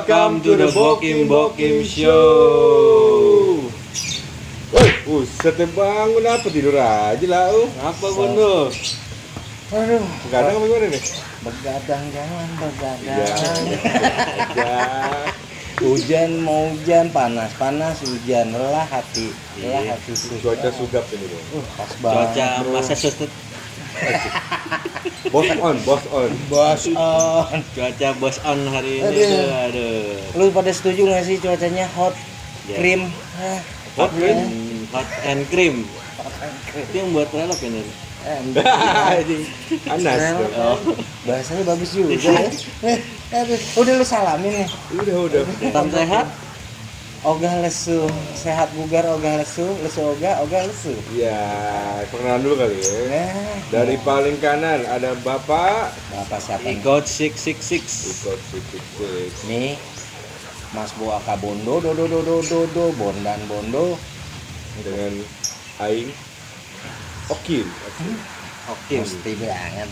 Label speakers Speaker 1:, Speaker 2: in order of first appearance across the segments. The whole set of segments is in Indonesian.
Speaker 1: Welcome to the Bokim Bokim Show.
Speaker 2: Woi, buset bangun apa tidur aja lah lu.
Speaker 1: Apa Bondo?
Speaker 2: Aduh, begadang apa gimana nih?
Speaker 3: Begadang jangan begadang.
Speaker 2: Ya.
Speaker 3: Hujan mau hujan, panas hujan, lelah hati
Speaker 2: Cuaca sugap ini bro.
Speaker 3: Pas banget.
Speaker 1: Cuaca
Speaker 3: bro.
Speaker 1: Massachusetts.
Speaker 2: Bos on.
Speaker 1: Cuaca bos on hari ini. Aduh.
Speaker 3: Lu pada setuju nggak sih cuacanya hot,
Speaker 1: Ya.
Speaker 3: cream?
Speaker 2: Hot cream?
Speaker 1: Hot and cream. Itu yang buat relok ini.
Speaker 2: Panas.
Speaker 1: Oh,
Speaker 3: Bahasanya bagus juga ya. Udah lu salamin nih.
Speaker 2: Udah.
Speaker 1: tetap sehat.
Speaker 3: Ogah lesu, sehat bugar ogah lesu ogah lesu.
Speaker 2: Ya, perkenalan dulu kali ya.
Speaker 3: Nah,
Speaker 2: Dari paling kanan ada Bapak
Speaker 3: Bapak siapa nih?
Speaker 1: Ikut 666.
Speaker 2: Ikut Sik.
Speaker 3: Nih Mas Boaka Bondo do Bondan Bondo
Speaker 2: Dengan Aing Okin.
Speaker 1: Oke.
Speaker 3: mesti banget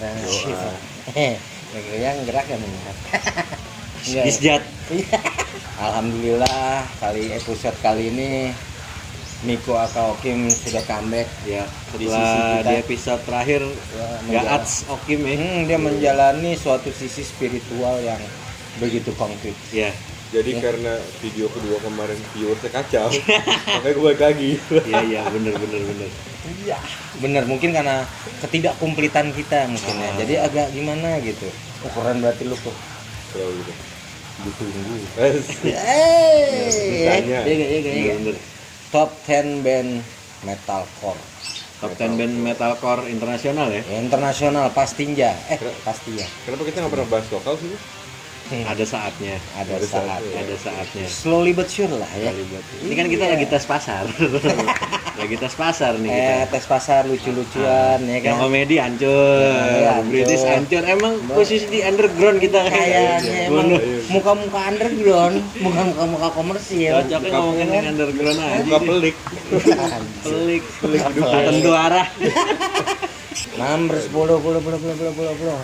Speaker 3: yang gerak ya meningkat.
Speaker 1: Disjat.
Speaker 3: Alhamdulillah episode kali ini Miko Akaokim sudah comeback
Speaker 1: Ya,
Speaker 3: Di
Speaker 1: setelah
Speaker 3: sisi kita.
Speaker 1: di episode terakhir nggak
Speaker 3: menjala-
Speaker 1: ats Okim ya.
Speaker 3: Dia menjalani suatu sisi spiritual yang begitu konkret.
Speaker 1: Ya,
Speaker 2: Jadi karena video kedua kemarin viewersnya kacau, makanya gue balik lagi.
Speaker 1: iya bener.
Speaker 3: Iya, bener mungkin karena ketidakkumplitan kita mungkin ya. Jadi agak gimana gitu. Ukuran berarti lu tuh
Speaker 2: Selalu gitu.
Speaker 3: ditunggu.
Speaker 2: Ditanya.
Speaker 1: Iya bener.
Speaker 3: Top 10 band metalcore.
Speaker 1: Top 10 band metalcore internasional ya.
Speaker 3: Internasional pastinya. Pasti ya.
Speaker 2: Kenapa kita nggak pernah bahas lokal sih?
Speaker 1: Ada saatnya.
Speaker 3: Ada
Speaker 2: Ada
Speaker 3: saat.
Speaker 2: saatnya.
Speaker 1: Ada saatnya.
Speaker 3: Slowly but sure lah ya.
Speaker 1: Ini kan kita
Speaker 3: Iya.
Speaker 1: lagi tes pasar. Lagi tes pasar nih kita.
Speaker 3: Tes pasar lucu-lucuan ya
Speaker 1: Yang
Speaker 3: kan.
Speaker 1: komedi hancur,
Speaker 3: Ya, hancur.
Speaker 1: British hancur. Emang posisi di underground kita
Speaker 3: Kayaknya emang
Speaker 1: Bono.
Speaker 3: muka-muka underground, bukan muka-muka komersil.
Speaker 1: Cocoknya ngomongin yang underground aja.
Speaker 2: Buka pelik.
Speaker 1: Pelik hidup tak tentu arah.
Speaker 3: Nomor 10.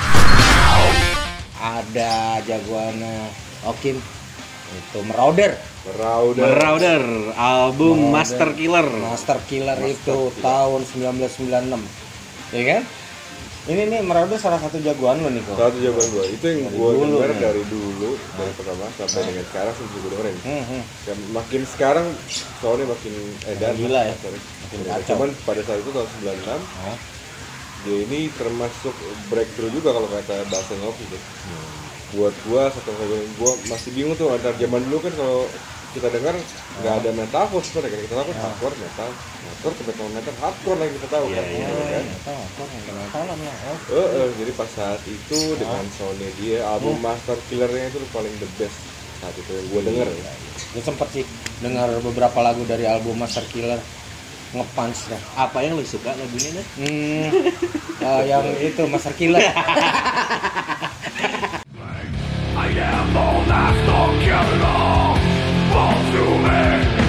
Speaker 3: Ada jagoannya Okim itu Marauder
Speaker 1: Marauder, album
Speaker 3: Marauder.
Speaker 1: Master Killer.
Speaker 3: itu tahun 1996 ya kan. Ini nih Marauder salah satu jagoan lo nih kok.
Speaker 2: Satu jawaban gue. Itu yang
Speaker 3: Dari
Speaker 2: gue
Speaker 3: dulu,
Speaker 2: dengar
Speaker 3: ya.
Speaker 2: dari dulu, dari pertama sampai dengan sekarang sih gue dengerin. Ya, makin sekarang soalnya makin edan.
Speaker 3: Gila ya.
Speaker 2: Sorry.
Speaker 3: Makin
Speaker 2: Ya,
Speaker 3: kacau.
Speaker 2: cuman pada saat itu tahun 96 dia ini termasuk breakthrough juga kalau kata bahasa ngopi gitu. Buat gua masih bingung tuh antara zaman dulu kan kalau kita dengar nggak ada metalcore sebenarnya kita tahu kan hardcore metal hardcore lagi kita tahu kan.
Speaker 1: Iya.
Speaker 2: Kan?
Speaker 3: Metalan lah.
Speaker 2: Jadi pas saat itu dengan soundnya dia album Master Killernya itu paling the best saat itu yang gua denger ya.
Speaker 3: Gue sempet sih dengar beberapa lagu dari album Master Killer, nge-punch dah.
Speaker 1: Apa yang lu suka lagunya nih?
Speaker 3: Yang itu Master Killer.
Speaker 4: I am the master killer. Fall to me.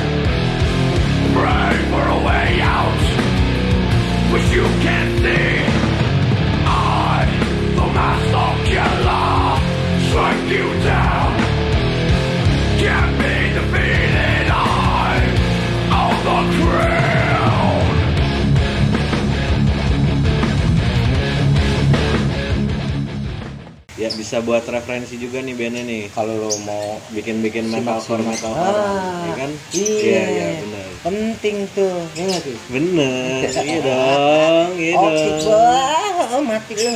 Speaker 4: Pray for a way out, which you can see. I, the master killer, strike you down. Can't be defeated. I own the crown.
Speaker 1: Ya bisa buat referensi juga nih bandnya nih.
Speaker 3: Kalau lo mau
Speaker 1: Bikin metalcore
Speaker 3: simak.
Speaker 1: ya kan?
Speaker 3: Iya,
Speaker 1: benar.
Speaker 3: penting tuh. Iya nggak tuh?
Speaker 1: Bener, iya dong.
Speaker 3: Oke, wah, mati lu.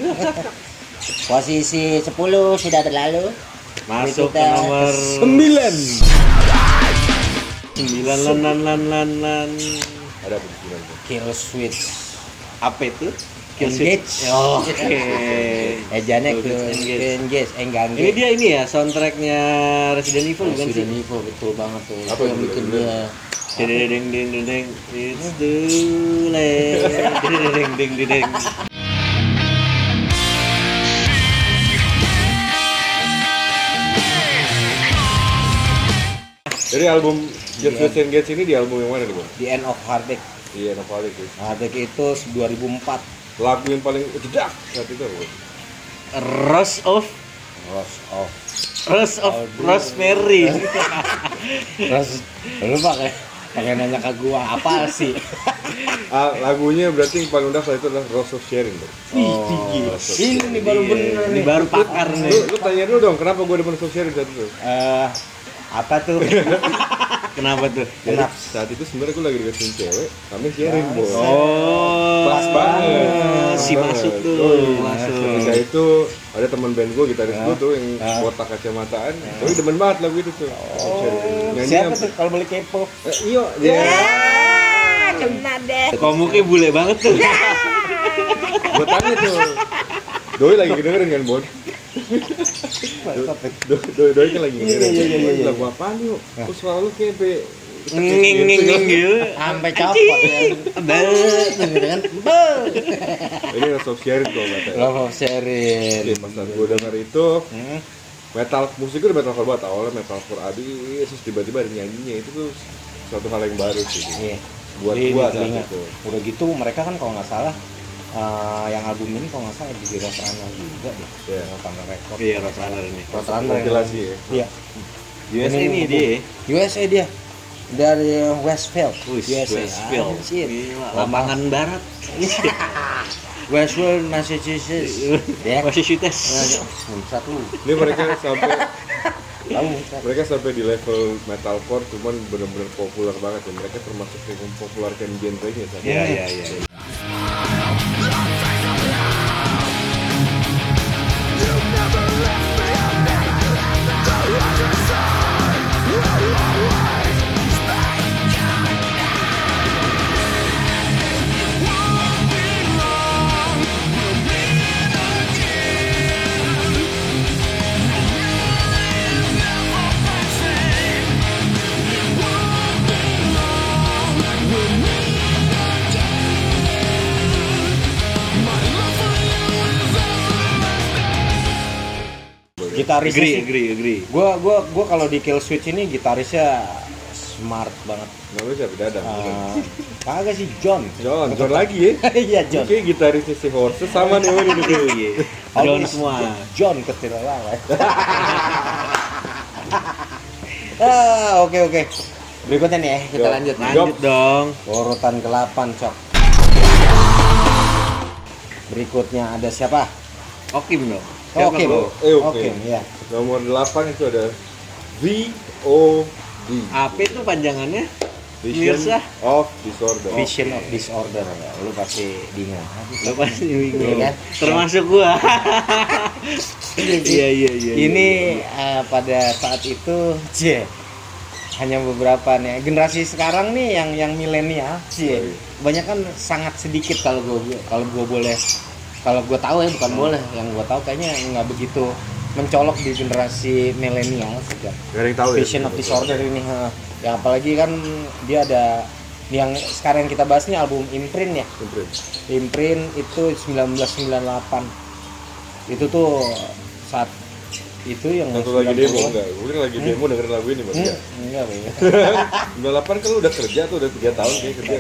Speaker 3: Posisi 10 sudah berlalu.
Speaker 1: Masuk ke
Speaker 3: Kita
Speaker 1: nomor
Speaker 3: 9.
Speaker 1: 9 lan.
Speaker 2: Ada apa di sini?
Speaker 3: Kill Switch.
Speaker 1: Apa itu?
Speaker 3: Engage.
Speaker 1: Oke.
Speaker 3: Ejanya
Speaker 1: Kill
Speaker 3: ke
Speaker 1: Switch Engage.
Speaker 3: Engage.
Speaker 1: Ini dia ini ya soundtracknya Resident Evil bukan sih?
Speaker 3: Resident Evil betul banget tuh.
Speaker 2: Apa
Speaker 3: Itu yang
Speaker 2: itu?
Speaker 3: bikin dia.
Speaker 1: Ding, it's too late. Ding.
Speaker 2: Jadi album Just Switch Engage ini di album yang mana nih bang?
Speaker 3: The End of Heartache.
Speaker 2: Iya, Novalik itu.
Speaker 3: Heartache itu 2004.
Speaker 2: Lagu yang paling jedak saat itu apa?
Speaker 1: Rose of
Speaker 3: Rose of
Speaker 1: Rose of Rosemary.
Speaker 3: Terus lu pakai nanya ke gua apa sih?
Speaker 2: Lagunya berarti yang paling udah itu adalah Rose of Sharing bro.
Speaker 3: Ini baru bener
Speaker 1: Ini
Speaker 3: nih.
Speaker 1: baru pakar nih.
Speaker 2: Lu tanya dulu dong kenapa gue demen Rose of Sharing saat itu.
Speaker 3: Apa tuh?
Speaker 1: Kenapa tuh?
Speaker 2: Jadi saat itu sebenarnya gue lagi deketin cewek, kami sharing bro.
Speaker 1: Oh,
Speaker 2: Pas banget.
Speaker 1: Si
Speaker 2: Pas
Speaker 1: masuk
Speaker 2: banget.
Speaker 1: tuh,
Speaker 2: Yoi.
Speaker 1: masuk.
Speaker 2: Ketika itu ada teman band gue, gitaris gue tuh yang botak kacamataan. Tapi demen banget lagu itu tuh.
Speaker 3: Siapa tuh kalau boleh kepo?
Speaker 2: Iya, dia.
Speaker 3: Kena deh.
Speaker 1: Komuknya bule banget tuh.
Speaker 2: Gue tanya tuh. Doi lagi kedengerin kan Bon? Doi kan lagi ngedengerin.
Speaker 3: Iya.
Speaker 2: Lagu apaan yuk? Terus suara lu kayak
Speaker 1: Nging gitu.
Speaker 3: Sampai copot ya. Gitu kan.
Speaker 2: Ini Rose of Sharing kok katanya.
Speaker 3: Love of sharing.
Speaker 2: Jadi pas gue denger itu metal musik udah metalcore banget awalnya metalcore abis terus tiba-tiba ada nyanyinya itu tuh suatu hal yang baru sih
Speaker 3: Iya.
Speaker 2: buat
Speaker 3: Di
Speaker 2: gua saat
Speaker 3: telinga.
Speaker 2: itu.
Speaker 3: Udah gitu mereka kan kalau nggak salah yang album ini kalau nggak salah di Roadrunner juga deh.
Speaker 2: Iya.
Speaker 3: Roadrunner Record.
Speaker 1: Iya, Roadrunner ini.
Speaker 3: Roadrunner.
Speaker 2: Kompilasi ya.
Speaker 3: Iya.
Speaker 1: USA ini dia.
Speaker 3: USA dia. Dari Westfield.
Speaker 1: Westfield.
Speaker 3: Anjir.
Speaker 1: Gila, lapangan barat.
Speaker 3: Westfield, Massachusetts. Ya.
Speaker 1: Massachusetts.
Speaker 3: Muncrat lu.
Speaker 2: Ini mereka sampai
Speaker 3: Tahu muncrat.
Speaker 2: mereka sampai di level metalcore cuman bener-bener populer banget ya. Mereka termasuk yang mempopulerkan genre-nya saat
Speaker 1: Iya,
Speaker 2: itu.
Speaker 1: iya, iya.
Speaker 3: Gitarisnya sih.
Speaker 1: Agree.
Speaker 3: Gua kalau di Kill Switch ini gitarisnya smart banget.
Speaker 2: Namanya siapa? Dadang.
Speaker 3: Kagak sih John.
Speaker 2: John lagi ya.
Speaker 3: Iya John.
Speaker 2: Oke, gitarisnya si Horse sama nih ini tuh.
Speaker 1: John semua.
Speaker 3: John kecil lah. Oke. Berikutnya nih kita
Speaker 2: Yo.
Speaker 3: lanjut.
Speaker 1: Lanjut dong.
Speaker 3: Urutan ke-8, Cok. Berikutnya ada siapa?
Speaker 1: Okim dong.
Speaker 3: Oke,
Speaker 1: Siapa,
Speaker 2: Oke.
Speaker 3: Oke, ya.
Speaker 2: Nomor 8 itu ada VOD.
Speaker 1: Apa itu panjangannya?
Speaker 2: Vision
Speaker 1: Mirsa.
Speaker 2: of Disorder.
Speaker 3: Vision of Disorder. Lu pasti bingung.
Speaker 1: Lo pasti bingung.
Speaker 3: Iya kan?
Speaker 1: Termasuk gua. Iya.
Speaker 3: Ini pada saat itu hanya beberapa nih generasi sekarang nih yang milenial banyak kan sangat sedikit kalau gue boleh, kalau gue tahu ya bukan boleh, yang gue tahu kayaknya nggak begitu mencolok di generasi milenial sejak
Speaker 2: Gak ada yang tahu ya.
Speaker 3: Vision of Disorder ini. Ya apalagi kan dia ada yang sekarang kita bahas nih album Imprint ya. Imprint itu 1998. Itu tuh saat itu yang
Speaker 2: Satu lagi demo enggak? Mungkin lagi demo dengerin lagu ini Bang.
Speaker 3: Enggak, Bang.
Speaker 2: 98 kan lu udah kerja tuh, udah 3 tahun kayak kerja.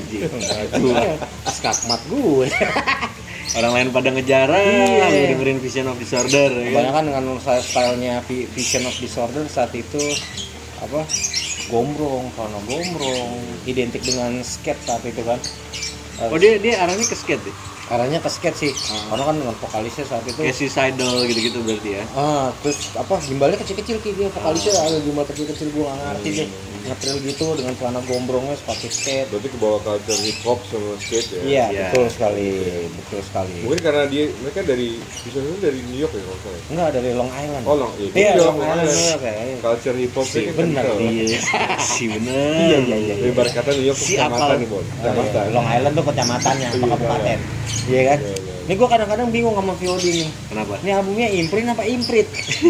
Speaker 3: Skakmat gue.
Speaker 1: Orang lain pada ngejarah, dengerin Vision of Disorder. Ya kan?
Speaker 3: Kebanyakan dengan stylenya Vision of Disorder saat itu apa? Gombrong, identik dengan skate saat itu kan.
Speaker 1: Oh dia arahnya ke skate ya?
Speaker 3: Arahnya ke skate sih. Karena kan dengan vokalisnya saat itu.
Speaker 1: Kayak Suicidal gitu-gitu berarti ya?
Speaker 3: Terus apa gimbalnya kecil-kecil kayak dia vokalisnya ada gimbal kecil-kecil gue nggak ngerti deh. Ngetril gitu dengan celana gombrongnya sepatu skate.
Speaker 2: Berarti ke bawah culture hip hop sama skate ya.
Speaker 3: Iya,
Speaker 1: Iya.
Speaker 3: betul sekali.
Speaker 2: Mungkin karena mereka dari New York ya kalau salah.
Speaker 3: Enggak, dari Long Island.
Speaker 2: Oh, Long Island.
Speaker 3: Iya,
Speaker 2: Iya,
Speaker 3: Long
Speaker 2: Long
Speaker 3: Island.
Speaker 2: Island.
Speaker 3: Kayak.
Speaker 2: Culture hip hop kan
Speaker 3: bener,
Speaker 2: kental.
Speaker 1: Iya, si bener.
Speaker 3: Iya.
Speaker 2: Ibarat kata New York
Speaker 1: Si
Speaker 2: kecamatan
Speaker 1: apal.
Speaker 2: nih, Bon.
Speaker 3: Iya,
Speaker 2: Kecamatan.
Speaker 3: Long Island tuh kecamatannya, apa
Speaker 2: Iya,
Speaker 3: kabupaten. Iya kan?
Speaker 2: Iya.
Speaker 3: Ini gue kadang-kadang bingung sama VOD nih.
Speaker 1: Kenapa?
Speaker 3: Ini albumnya Imprint apa Imprint?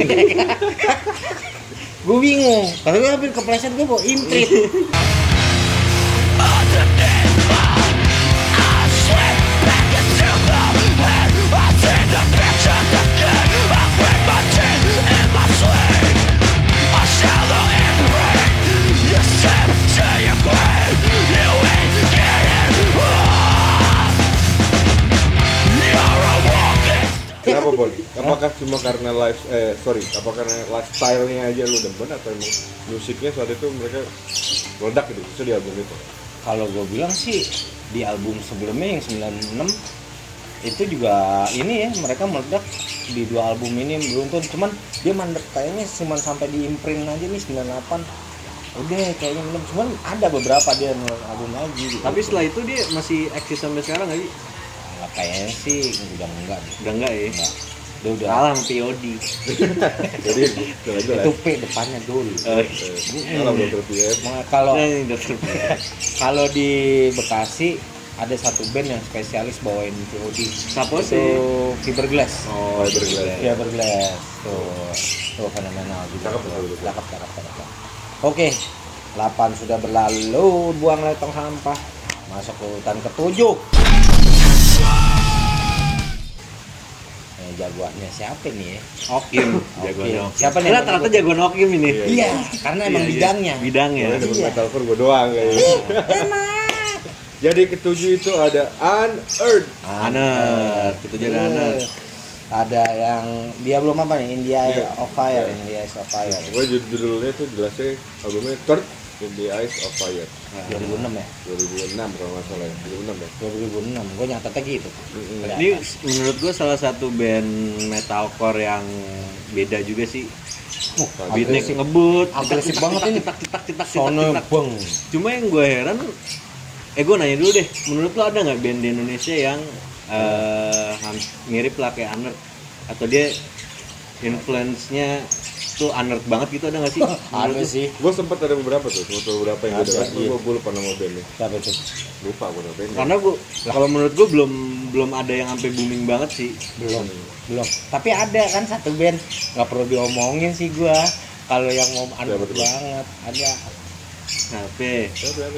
Speaker 3: Gue bingung. Kalau gue hampir kepleset gue bawa Imprint.
Speaker 2: Kenapa, Bon? Apakah cuma karena apa karena lifestyle-nya aja lu demen atau emang musiknya saat itu mereka meledak gitu, bisa di album itu?
Speaker 3: Kalau gue bilang sih di album sebelumnya yang 96 itu juga ini ya, mereka meledak. Di 2 album ini beruntun, cuman dia mandek kayaknya cuma sampai di imprint aja nih 98. Udah kayaknya belum, cuman ada beberapa dia ngeluarin album lagi gitu.
Speaker 1: Tapi setelah itu dia masih eksis sampai sekarang nggak sih?
Speaker 3: Nggak, kayaknya sih udah enggak deh.
Speaker 1: Udah enggak ya?
Speaker 3: Enggak. Dia udah
Speaker 1: Kalah sama POD.
Speaker 2: Jadi itu aja lah.
Speaker 3: itu P depannya dulu.
Speaker 2: Kalau belum terbiasa.
Speaker 3: Kalau
Speaker 1: Nah, ini dokter.
Speaker 3: kalau di Bekasi ada satu band yang spesialis bawain POD.
Speaker 1: Siapa
Speaker 3: Itu
Speaker 1: sih?
Speaker 3: Fiberglass.
Speaker 2: Oh, Fiberglass.
Speaker 3: Fiberglass. Tuh fenomenal juga.
Speaker 2: Cakep.
Speaker 3: Cakep. Oke. 8 sudah berlalu, buang tong sampah. Masuk ke urutan ke-7. Jagoannya siapa nih ya?
Speaker 1: Okim, jagoannya Okim.
Speaker 3: Siapa nih?
Speaker 1: Rata-rata jagoan Okim ini.
Speaker 3: Iya, karena emang
Speaker 1: Iya, iya.
Speaker 3: bidangnya.
Speaker 1: Bidangnya.
Speaker 2: Gue demen metalcore gue doang kayaknya. Jadi ketujuh itu ada Unearthed.
Speaker 1: Aner, itu jadi Aner.
Speaker 3: Ada yang dia belum apa nih? India
Speaker 2: Iya.
Speaker 3: of Fire,
Speaker 2: Iya.
Speaker 3: India of Fire.
Speaker 2: Gue judulnya tuh jelasnya albumnya Third in the Eyes of Fire
Speaker 3: 2006 ya?
Speaker 2: 2006 kalau nggak salah ya. 2006 ya.
Speaker 3: 2006. Gue nyatetnya gitu.
Speaker 2: Mm-mm.
Speaker 1: Ini menurut gue salah satu band metalcore yang beda juga sih. Beatnya
Speaker 3: agresif.
Speaker 1: ngebut,
Speaker 3: Agresif banget ini.
Speaker 1: cetak.
Speaker 3: Sono beng.
Speaker 1: Cuma yang gue heran, gue nanya dulu deh, menurut lo ada nggak band di Indonesia yang mirip lah kayak Unearthed, atau dia influence-nya tuh Unearthed banget gitu, ada nggak sih?
Speaker 3: Ada sih.
Speaker 2: Gue sempat ada beberapa tuh, beberapa yang gue
Speaker 3: Ada,
Speaker 2: dengar,
Speaker 3: iya.
Speaker 2: gue lupa nama bandnya,
Speaker 3: Siapa itu?
Speaker 2: lupa gue nama bandnya.
Speaker 1: Karena gue, kalau menurut gue belum ada yang sampai booming banget sih.
Speaker 3: Belum. Tapi ada kan satu band, nggak perlu diomongin sih gua. Kalau yang mau
Speaker 2: Siapa
Speaker 3: anut
Speaker 2: tuh?
Speaker 3: banget, ada.
Speaker 1: Tapi,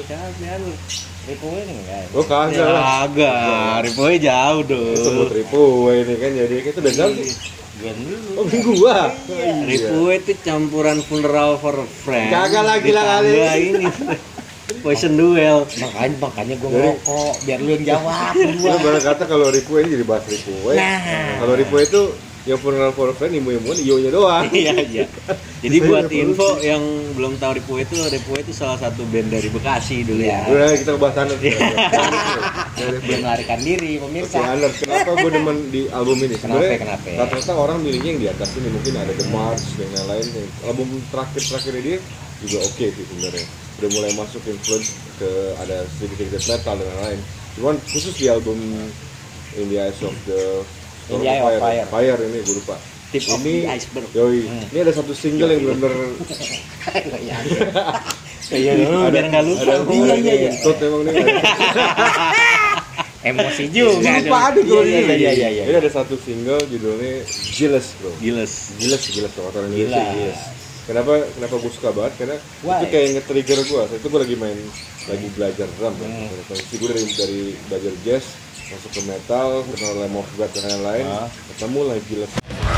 Speaker 3: Ripuin enggak?
Speaker 2: Oh kagak lah,
Speaker 1: agak, Ripoy jauh
Speaker 2: sebut
Speaker 1: dong.
Speaker 2: Ripu ini kan jadi itu udah jauh sih.
Speaker 3: Band dulu.
Speaker 2: Oh minggu gua.
Speaker 1: Ripoy itu campuran Funeral for a Friend.
Speaker 2: Kagak lah, gila kali.
Speaker 1: Ditambah ini Poison Duel.
Speaker 3: Makanya gua ngerokok biar lu yang jawab
Speaker 2: Gue
Speaker 3: gua.
Speaker 2: baru kata kalau Ripu ini jadi bahas Ripu.
Speaker 3: Nah.
Speaker 2: Kalau Ripu itu yang Funeral for a Friend imu-imuan iyo-nya doang.
Speaker 1: Iya. Jadi buat info yang belum tahu Ripoy itu salah satu band dari Bekasi dulu ya.
Speaker 2: Udah kita bahas Unearthed.
Speaker 3: Dia melarikan diri
Speaker 2: Oke,
Speaker 3: pemirsa.
Speaker 2: Unearthed. Kenapa gue demen di album ini? Sebenarnya
Speaker 3: Kenapa?
Speaker 2: rata-rata orang milihnya yang di atas ini, mungkin ada The March dan lain-lain. Album terakhir dia juga oke sih sebenarnya. Udah mulai masuk influence ke ada sedikit metal dan lain-lain. Cuman khusus di album In the Eyes of the
Speaker 3: In the Eye of Fire.
Speaker 2: Ini gue lupa.
Speaker 1: Tip of
Speaker 2: Ini
Speaker 1: the iceberg.
Speaker 2: yoi. Ini ada satu single yang benar-benar
Speaker 3: Iya dulu biar enggak lupa. Iya.
Speaker 2: Tot emang nih.
Speaker 3: Emosi juga.
Speaker 2: Lupa ada kalau ini.
Speaker 3: Iya.
Speaker 2: Ini ada satu single judulnya Jealous, bro.
Speaker 1: Giles.
Speaker 2: Gila kalau orang Indonesia
Speaker 3: Gila.
Speaker 2: Gila. Kenapa gue suka banget? Karena
Speaker 3: Why?
Speaker 2: itu kayak nge-trigger gue. Saat itu gue lagi belajar drum kan. Kondisi gue dari belajar jazz masuk ke metal, kenal Lamb of God dan lain-lain. Ketemu lah Jealous.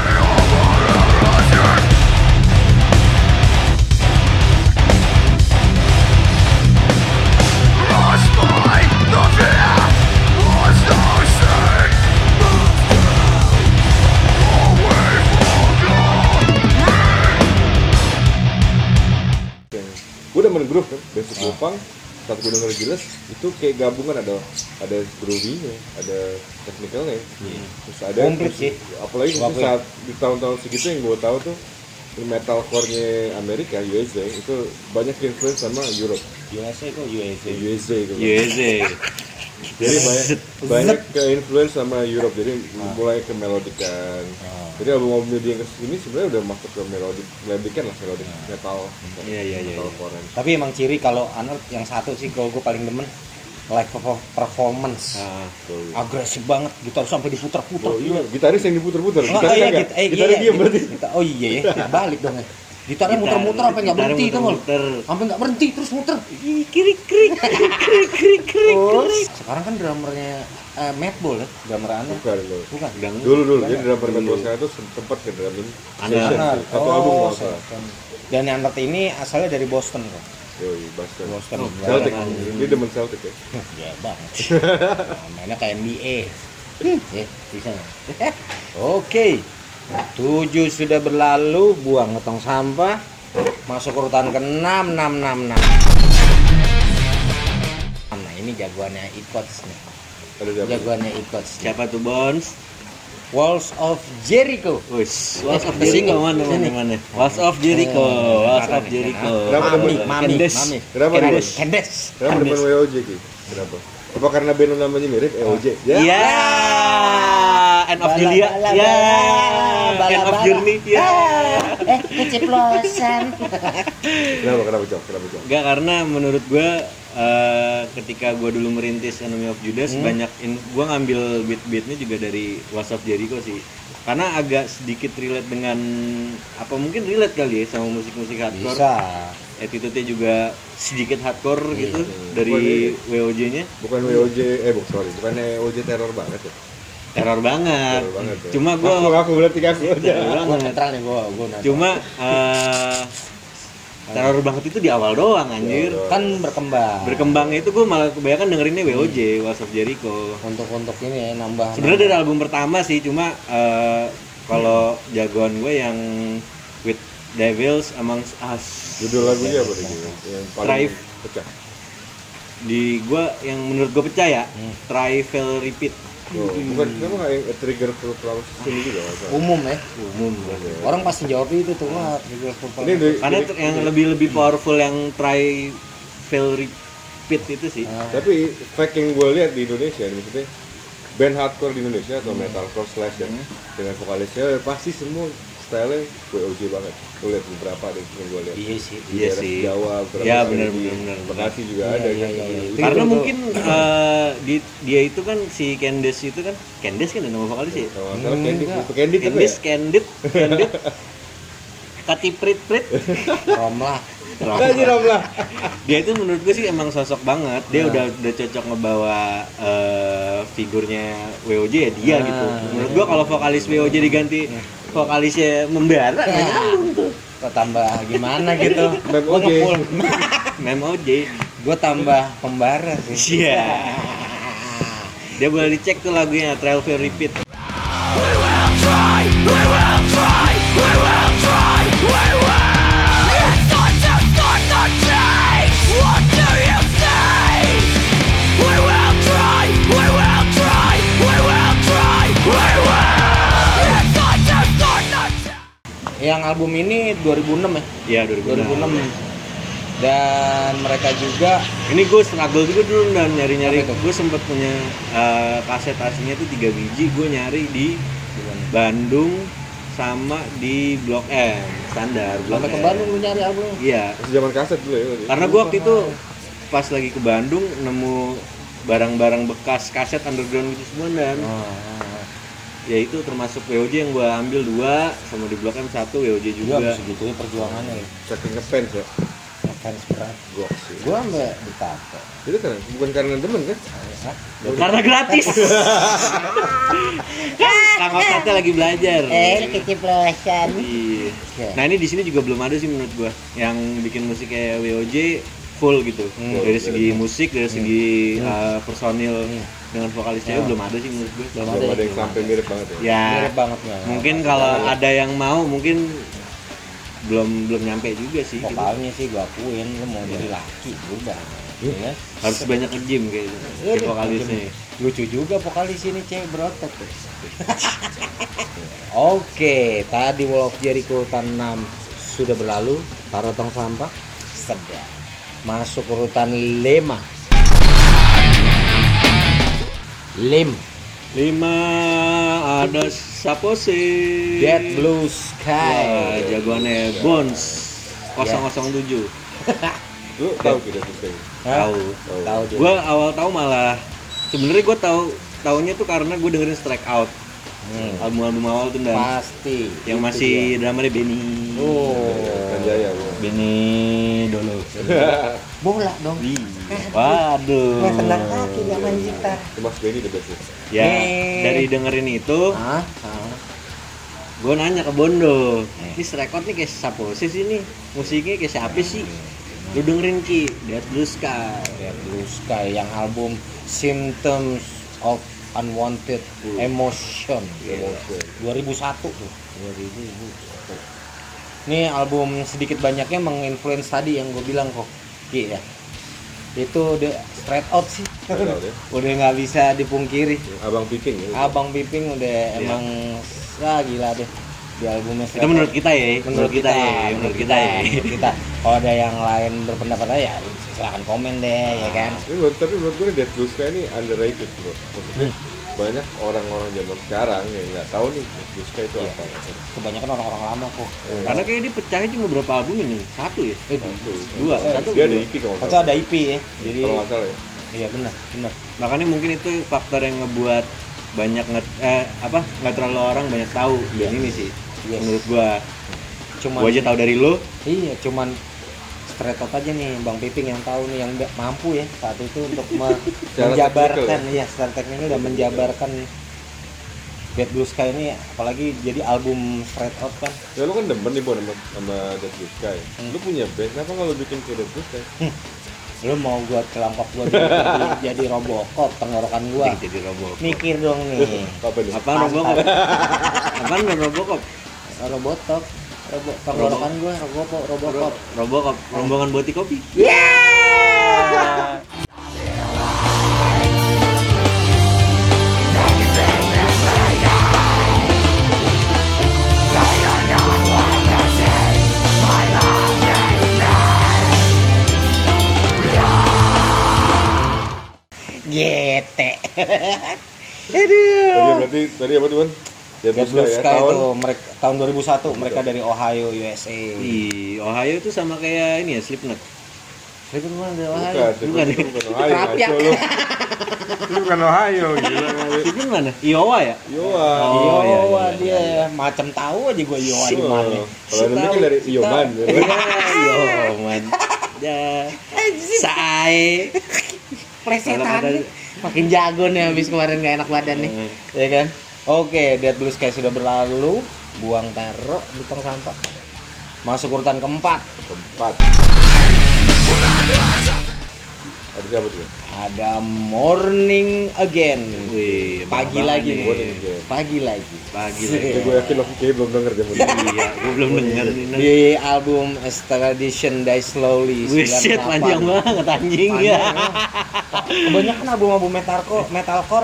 Speaker 2: Gue udah main groove kan, basic Gopang. Saat gue denger Jealous itu kayak gabungan ada groovy-nya, ada technical-nya, terus ada
Speaker 3: Komplit sih.
Speaker 2: apalagi khusus saat di tahun-tahun segitu yang gue tahu tuh metalcore-nya Amerika, USA itu banyak influence sama Europe,
Speaker 3: USA kok USA.
Speaker 2: USA gitu.
Speaker 1: YZ.
Speaker 2: Jadi banyak ke influence sama Europe, jadi mulai ke melodikan. Jadi album-album dia yang kesini sebenarnya udah masuk ke melodikan lah, melodik metal.
Speaker 1: Iya.
Speaker 2: Metalcore-an.
Speaker 3: Tapi emang ciri kalau Unearthed yang satu sih kalau gue paling demen live performance. Agresif banget, gitar sampai diputar-putar.
Speaker 2: Oh iya, gitaris yang diputer-puter.
Speaker 3: Oh,
Speaker 2: Gitarnya
Speaker 3: iya,
Speaker 2: kagak. Gitarnya
Speaker 3: iya,
Speaker 2: diam berarti.
Speaker 3: Oh iya ya, balik dong ya. Gitarnya muter-muter sampai nggak berhenti tuh mal. Sampai nggak berhenti terus muter.
Speaker 1: Krik.
Speaker 3: Sekarang kan drummernya Madball ya, drummer Unearthed.
Speaker 2: Bukan loh.
Speaker 3: Bukan.
Speaker 2: Dulu jadi drummer metal sekarang itu sempat ke drumming session
Speaker 3: Unearthed.
Speaker 2: satu album nggak salah.
Speaker 3: Session. Dan yang Unearthed ini asalnya dari Boston kok.
Speaker 2: Yoi, Boston.
Speaker 3: Boston.
Speaker 2: Celtic, dia demen Celtic ya.
Speaker 3: Ya banget. Mainnya kayak NBA. Ya, bisa nggak? Oke. 7 sudah berlalu, buang ke tong sampah. Masuk urutan ke-6, 6. Nah, ini jagoannya Ikots nih.
Speaker 2: Ada siapa?
Speaker 3: Jagoannya Ikots.
Speaker 1: Siapa tuh Bones?
Speaker 3: Walls of Jericho.
Speaker 1: Wis, Walls of Jericho mana? Walls of Jericho, Walls of Jericho.
Speaker 2: Kenapa
Speaker 3: Mami.
Speaker 2: Kenapa
Speaker 3: Kendes.
Speaker 2: Kenapa depan WOJ Ki? Kenapa? Apa karena band namanya mirip EOJ?
Speaker 1: Ya. End of Julia. Ya. End of Journey. Ya.
Speaker 3: Keceplosan.
Speaker 2: Kenapa Cok?
Speaker 1: Enggak, karena menurut gua ketika gua dulu merintis Enemy of Judas gua ngambil beat-beatnya juga dari Walls of Jericho sih. Karena agak sedikit relate dengan apa mungkin relate kali ya sama musik-musik hardcore.
Speaker 3: Bisa.
Speaker 1: Attitude-nya juga sedikit hardcore gitu dari WOJ-nya.
Speaker 2: Bukan WOJ, bukan EOJ teror banget ya.
Speaker 1: Teror banget.
Speaker 2: Ya.
Speaker 1: Cuma gua
Speaker 2: aku berarti aku aja.
Speaker 1: teror
Speaker 3: Gua
Speaker 1: banget.
Speaker 3: netral nih gua netral.
Speaker 1: Cuma teror banget itu di awal doang anjir.
Speaker 3: Kan
Speaker 1: Berkembangnya itu gue malah kebanyakan dengerinnya WOJ, Walls of Jericho.
Speaker 3: untuk ini ya nambah.
Speaker 1: Sebenarnya dari album pertama sih, cuma kalau jagoan gue yang With Devils Amongst Us.
Speaker 2: Judul lagunya apa tadi? Yang paling
Speaker 1: Thrive.
Speaker 2: pecah.
Speaker 1: Di gue yang menurut gue pecah ya, Try Fail Repeat.
Speaker 2: Oh, bukan kenapa nggak yang A Trigger to Close ini juga nggak salah?
Speaker 3: Umum ya.
Speaker 1: Umum.
Speaker 3: Orang pasti jawab itu tuh. Wah,
Speaker 2: Ini
Speaker 1: Karena yang lebih powerful yang Try Fail Repeat itu sih.
Speaker 2: tapi fact yang gue lihat di Indonesia maksudnya band hardcore di Indonesia atau metalcore slash ya dengan vokalisnya pasti semua style-nya WOJ banget. Gue lihat beberapa deh yang gue lihat.
Speaker 3: Iya sih.
Speaker 2: Di
Speaker 1: Iya
Speaker 2: daerah
Speaker 1: sih.
Speaker 2: Jawa, beberapa
Speaker 1: Ya,
Speaker 2: kali
Speaker 1: benar,
Speaker 2: di
Speaker 1: benar.
Speaker 2: Bekasi juga
Speaker 3: Iya,
Speaker 2: ada
Speaker 3: iya,
Speaker 2: kan.
Speaker 3: iya, iya.
Speaker 1: Karena
Speaker 3: Betul.
Speaker 1: mungkin dia itu kan si Candice itu kan Candice kan nama vokalis ya.
Speaker 2: Kalau nggak salah Candid
Speaker 3: Enggak.
Speaker 2: itu Candid apa ya?
Speaker 1: Candid. Kati Prit.
Speaker 3: Romlah.
Speaker 2: Anjir lah.
Speaker 1: Dia itu menurut gue sih emang sosok banget. Dia udah cocok ngebawa figurnya WOJ ya dia gitu. Menurut gue kalau vokalis WOJ diganti vokalisnya membara nggak nyambung tuh.
Speaker 3: Kok tambah gimana gitu.
Speaker 2: Mem
Speaker 3: Gua
Speaker 2: OJ.
Speaker 3: ngepul.
Speaker 1: Mem OJ.
Speaker 3: Gua tambah pembara sih.
Speaker 1: Iya. Dia boleh dicek tuh lagunya Trial Fail Repeat.
Speaker 3: Yang album ini 2006 ya.
Speaker 1: Iya 2006.
Speaker 3: Dan mereka juga
Speaker 1: Ini gue struggle juga dulu dan nyari-nyari.
Speaker 3: Apa itu?
Speaker 1: Gue sempet punya kaset aslinya tuh 3 biji. Gue nyari di Bandung sama di Blok M standar. Blok
Speaker 3: sampai ke
Speaker 1: M.
Speaker 3: Bandung lu nyari album.
Speaker 1: Iya.
Speaker 2: Masih zaman kaset dulu ya. berarti.
Speaker 1: Karena gue waktu itu pas lagi ke Bandung nemu barang-barang bekas kaset underground gitu semua dan ya itu termasuk WOJ yang gue ambil 2 sama di Blok M 1 WOJ
Speaker 3: Juga
Speaker 1: juga.
Speaker 3: segitunya perjuangannya ya.
Speaker 2: Saking ngefans ya.
Speaker 3: Fans berat.
Speaker 2: Gok sih.
Speaker 3: Gua sampai ditato.
Speaker 2: Itu kan bukan karena demen kan?
Speaker 1: Karena gratis. Kang Otata lagi belajar.
Speaker 3: keceplosan.
Speaker 1: Iya. Nah ini di sini juga belum ada sih menurut gua yang bikin musik kayak WOJ full gitu. Dari segi musik, dari segi personil dengan vokalis cewek belum ada sih menurut gua.
Speaker 2: Belum ada yang sampai mirip banget ya.
Speaker 1: Ya.
Speaker 3: Mirip banget ya.
Speaker 1: Mungkin kalau ada yang mau mungkin belum nyampe juga sih. Gitu.
Speaker 3: Vokalnya sih gua akuin lu mau jadi laki udah. Ya.
Speaker 1: Harus banyak nge-gym kayaknya. Si vokalisnya.
Speaker 3: Lucu juga vokalis ini cewek berotot tuh. Oke, tadi Wall of Jericho urutan 6 sudah berlalu, taruh tong sampah. Sedap. Masuk urutan 5. 5
Speaker 1: ada Sapose.
Speaker 3: Dead Blue Sky.
Speaker 1: Wah, jagoannya Bones 007.
Speaker 2: Lu tahu tidak sih?
Speaker 3: Hah?
Speaker 1: Tahu.
Speaker 3: Tahu dia.
Speaker 1: Gua awal tahu malah sebenarnya gua taunya tuh karena gua dengerin Strike Out. Album-album awal tuh dan
Speaker 3: Pasti.
Speaker 1: yang
Speaker 3: Itu
Speaker 1: masih drummernya Benny.
Speaker 3: Oh.
Speaker 2: Sanjaya Bu.
Speaker 1: Benny dulu.
Speaker 3: Bola dong.
Speaker 1: Waduh.
Speaker 3: Senang hati gak main gitar.
Speaker 2: Itu Mas Benny the best ya.
Speaker 1: Ya, dari dengerin itu
Speaker 3: Hah?
Speaker 1: gue nanya ke Bondo, ini Strike Out nih kayak Sapose sih nih, musiknya kayak siapa sih? Lu dengerin Ki, Dead Blue Sky.
Speaker 3: Dead Blue Sky yang album Symptoms of Unwanted Emotion.
Speaker 2: Emotion.
Speaker 3: 2001 tuh. 2001. Ini album sedikit banyaknya menginfluence tadi yang gue bilang kok. Iya. Itu udah straight out sih.
Speaker 2: Straight out, ya?
Speaker 3: Udah nggak bisa dipungkiri.
Speaker 2: Abang Piping ya.
Speaker 3: Abang Piping udah emang gila deh di albumnya.
Speaker 1: Itu menurut kita ya. Menurut kita.
Speaker 3: Menurut kita. Kalau ada yang lain berpendapat ya silahkan komen deh ya kan.
Speaker 2: Tapi menurut gue Dead Blue Sky ini underrated bro. Maksudnya banyak orang-orang zaman sekarang yang nggak tahu nih Dead Blue Sky itu apa.
Speaker 3: Kebanyakan orang-orang lama kok.
Speaker 1: Karena kayak dia pecahnya cuma berapa album ini? Satu ya? Dua. Satu.
Speaker 2: Dia ada EP kalau nggak
Speaker 3: Atau
Speaker 2: salah.
Speaker 3: ada EP ya. Jadi
Speaker 2: Kalau nggak salah ya.
Speaker 3: iya benar.
Speaker 1: Makanya mungkin itu faktor yang ngebuat banyak nggak terlalu orang banyak tahu band ini sih.
Speaker 3: Yes.
Speaker 1: Menurut gua.
Speaker 3: Cuman
Speaker 1: Gua aja tahu dari lo.
Speaker 3: iya, cuman straight out aja nih Bang Piping yang tahu nih yang mampu ya saat itu untuk
Speaker 2: Secara
Speaker 3: menjabarkan
Speaker 2: teknikal
Speaker 3: ya secara teknikal dan menjabarkan Dead Blue Sky ini apalagi jadi album straight out kan.
Speaker 2: Ya lu kan demen nih Bon sama Dead Blue Sky. Lu punya band, kenapa nggak lu bikin ke Dead Blue Sky?
Speaker 3: Lu mau gua kelangkap gua jadi Robocop tenggorokan gua.
Speaker 1: Jadi Robocop.
Speaker 3: Mikir dong nih.
Speaker 2: Apa nih?
Speaker 1: Apaan Robocop? Apaan Robocop?
Speaker 3: Robotop. Tenggorokan gua Robocop.
Speaker 1: Robocop, rombongan boti kopi.
Speaker 3: GT.
Speaker 2: Berarti tadi apa tuh Bon? Dead
Speaker 3: Dead Blue
Speaker 2: ya,
Speaker 3: Sky itu mereka tahun 2001 mereka dari Ohio USA.
Speaker 1: Di Ohio itu sama kayak ini ya, Slipknot.
Speaker 3: Itu mana dari Ohio?
Speaker 2: Bukan Ohio,
Speaker 3: Kerapiak.
Speaker 2: ngaco lu. Itu bukan Ohio, gila.
Speaker 1: Slipknot mana? Iowa ya?
Speaker 2: Iowa.
Speaker 1: Oh, iya,
Speaker 3: Iowa
Speaker 1: iya,
Speaker 3: dia macam tahu aja gua Iowa di mana.
Speaker 2: Kalau ini kan dari Ioman.
Speaker 1: Ioman. Ya. Sae.
Speaker 3: Plesetan. Makin jago nih habis kemarin gak enak badan nih. Ya kan? Oke, Dead Blue Sky sudah berlalu, buang taruh di tong sampah. Masuk urutan keempat.
Speaker 2: Ada siapa tuh?
Speaker 3: Ada Morning Again.
Speaker 1: Wih,
Speaker 3: Pagi
Speaker 1: abang
Speaker 3: lagi
Speaker 1: nih.
Speaker 2: Morning Again.
Speaker 3: Pagi lagi.
Speaker 1: Pagi
Speaker 2: Ya,
Speaker 1: lagi.
Speaker 2: gue yakin lo kayak belum denger deh.
Speaker 1: Iya, gua belum denger nih.
Speaker 3: Di album Extradition Die Slowly.
Speaker 1: Buset,
Speaker 3: 98.
Speaker 1: panjang banget anjing ya.
Speaker 3: Kebanyakan album-album metalcore, metal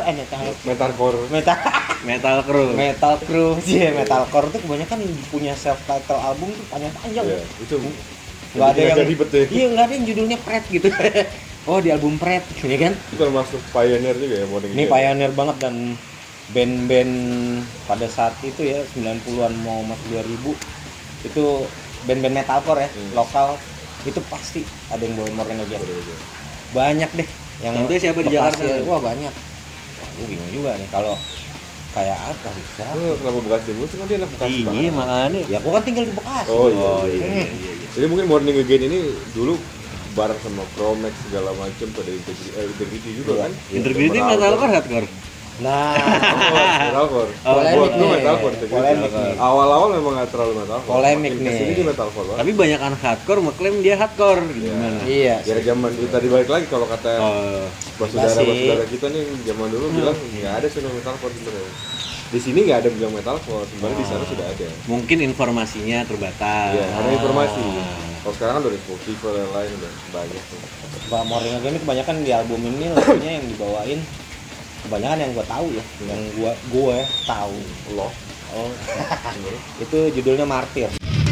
Speaker 2: Metal Core.
Speaker 1: Metal Crew.
Speaker 3: sih, metalcore tuh kebanyakan punya self title album tuh panjang-panjang.
Speaker 2: Ya, itu
Speaker 3: Nggak ada yang
Speaker 2: agak ribet ya.
Speaker 3: Iya, nggak ada yang judulnya Pret gitu. Oh, di album Pret, ya kan?
Speaker 2: Itu termasuk pioneer juga ya Morning
Speaker 3: Ini
Speaker 2: Again.
Speaker 3: pioneer banget dan band-band pada saat itu ya 90-an mau masuk 2000 itu band-band metalcore ya, lokal itu pasti ada yang bawa Morning Again. Banyak deh yang
Speaker 1: Contohnya siapa di
Speaker 3: Bekasi,
Speaker 1: Jakarta?
Speaker 3: wah banyak. Wah, gue bingung juga nih kalau kayak apa bisa.
Speaker 2: Lu kenapa Bekasi? Lu kan dia anak Bekasi
Speaker 1: Iya,
Speaker 2: banget.
Speaker 1: makanya.
Speaker 3: Ya aku kan tinggal di Bekasi.
Speaker 2: Oh iya.
Speaker 1: Oh iya, iya, iya.
Speaker 2: Jadi mungkin Morning Again ini dulu bareng sama Chromex segala macam pada Integrity juga kan.
Speaker 1: Integrity metalcore hardcore.
Speaker 3: Nah,
Speaker 2: Metalcore.
Speaker 3: Polemik
Speaker 2: Buat lu
Speaker 3: nih.
Speaker 2: metalcore Integrity.
Speaker 3: Polemik nih.
Speaker 2: Awal-awal memang nggak terlalu metalcore.
Speaker 3: Polemik
Speaker 2: Makin
Speaker 3: nih.
Speaker 2: kesini dia metalcore banget.
Speaker 1: Tapi banyak anak hardcore mengklaim dia hardcore. Gimana?
Speaker 3: iya.
Speaker 2: Ya zaman itu tadi balik lagi kalau kata
Speaker 1: Oh,
Speaker 2: basudara kita nih zaman dulu bilang nggak ada sih metalcore sebenarnya. Di sini nggak ada bilang metalcore, sebenarnya di sana sudah ada.
Speaker 1: mungkin informasinya terbatas.
Speaker 2: Iya, ada informasi. Kalau sekarang kan udah Spotify dan lain udah banyak tuh.
Speaker 3: Mbak Morning Again ini kebanyakan di album ini lagunya yang dibawain kebanyakan yang gue tahu ya, yang gue tahu.
Speaker 2: Loh,
Speaker 3: Oh, itu judulnya Martyr.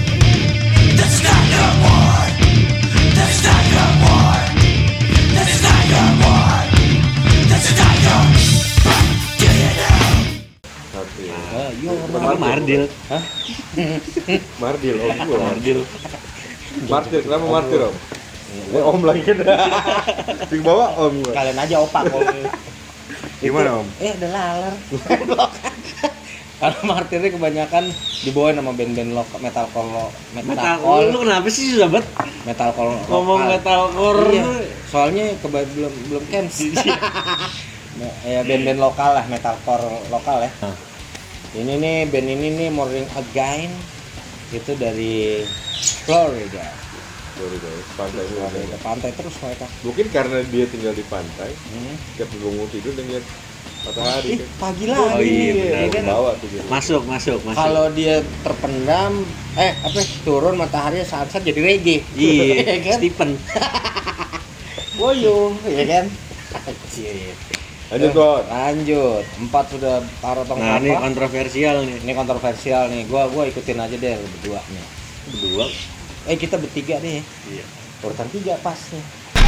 Speaker 2: nanti.
Speaker 3: Yo,
Speaker 1: Apa Mardil?
Speaker 3: Hah?
Speaker 2: Mardil, om gua.
Speaker 1: Mardil.
Speaker 2: Martir, kenapa Martir om? Om lagi kan? Di bawah om gua.
Speaker 3: Kalian aja opak kok.
Speaker 2: Gimana om?
Speaker 3: Ada laler. Karena Martyr ini kebanyakan dibawain sama band-band lokal metalcore,
Speaker 1: Metalcore. Lu kenapa sih susah banget
Speaker 3: metalcore
Speaker 1: ngomong
Speaker 3: lokal.
Speaker 1: metalcore?
Speaker 3: Iya, soalnya belum cancel. Ya band-band lokal lah, metalcore lokal ya. Ini nih band ini nih Morning Again itu dari Florida.
Speaker 2: Sorry guys, pantai ini
Speaker 3: Florida,
Speaker 2: ada.
Speaker 3: pantai terus mereka.
Speaker 2: Mungkin karena dia tinggal di pantai,
Speaker 3: Hmm.
Speaker 2: setiap bangun tidur dia lihat Matahari kan.
Speaker 3: pagi lagi.
Speaker 1: Oh iya,
Speaker 3: nih,
Speaker 1: benar.
Speaker 3: ya kan?
Speaker 2: Bawa tuh gitu.
Speaker 1: Masuk.
Speaker 3: Kalau dia terpendam, turun matahari sunset jadi reggae.
Speaker 1: Iya,
Speaker 3: Ya kan?
Speaker 1: Stephen.
Speaker 3: Boyong, ya kan? Anjir.
Speaker 2: Lanjut Bor.
Speaker 3: Lanjut. 4 sudah taruh tong
Speaker 1: Nah, ini
Speaker 3: sampah.
Speaker 1: kontroversial nih.
Speaker 3: Ini kontroversial nih. Gua ikutin aja deh lu berdua nih.
Speaker 1: Berdua.
Speaker 3: Kita bertiga nih.
Speaker 1: Iya.
Speaker 3: Urutan 3 pas nih.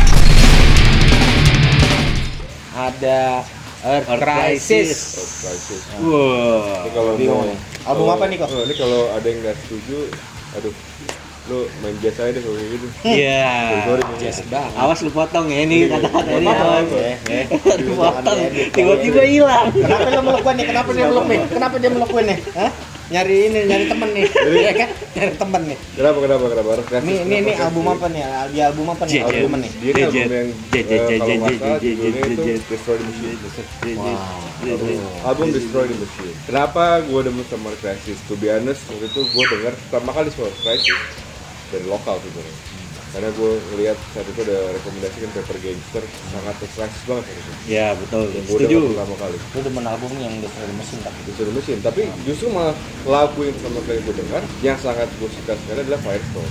Speaker 3: Ada Earth
Speaker 1: Earth
Speaker 3: Crisis.
Speaker 2: Crisis.
Speaker 1: Wah.
Speaker 2: Ini kalau
Speaker 3: bingung
Speaker 2: mau
Speaker 3: nih. Album apa nih, kok?
Speaker 2: Ini kalau ada yang nggak setuju, aduh, lu main jazz aja deh kalau kayak gitu.
Speaker 1: Iya.
Speaker 2: Sorry,
Speaker 3: Jazz banget.
Speaker 1: Awas lu potong ya ini
Speaker 2: Iya,
Speaker 1: kata-kata ini.
Speaker 2: potong,
Speaker 1: Awas.
Speaker 2: potong.
Speaker 1: Lu potong.
Speaker 3: Jangan diedit.
Speaker 1: Tiba-tiba hilang.
Speaker 3: Kenapa dia meluk gue nih? Kenapa dia meluk nih? Kenapa dia meluk gue nih? Hah? Nyari temen nih. Iya kan? Nyari temen nih.
Speaker 2: Kenapa? Earth Crisis.
Speaker 3: Ini
Speaker 2: kenapa
Speaker 3: album
Speaker 2: Crisis?
Speaker 3: apa nih? Di album apa nih?
Speaker 1: Jet,
Speaker 3: Album nih.
Speaker 2: Dia kan album yang kalau nggak salah judulnya itu
Speaker 1: Jet.
Speaker 2: Destroy the Machine.
Speaker 3: Wow.
Speaker 2: Album Destroy the Machine. Kenapa gue demen sama Earth Crisis? To be honest, waktu itu gue dengar pertama kali soal Earth Crisis dari lokal sebenarnya. Karena gue ngeliat saat itu ada rekomendasikan Paper Gangster, sangat Earth Crisis banget gitu.
Speaker 1: Ya, betul.
Speaker 2: Yang gue
Speaker 1: Setuju.
Speaker 2: dengar pertama kali.
Speaker 3: Lu demen album yang Destroy the Machine tapi
Speaker 2: Destroy the Machine. Tapi justru malah lagu yang pertama kali gue dengar, yang sangat gue suka sekali adalah Firestorm.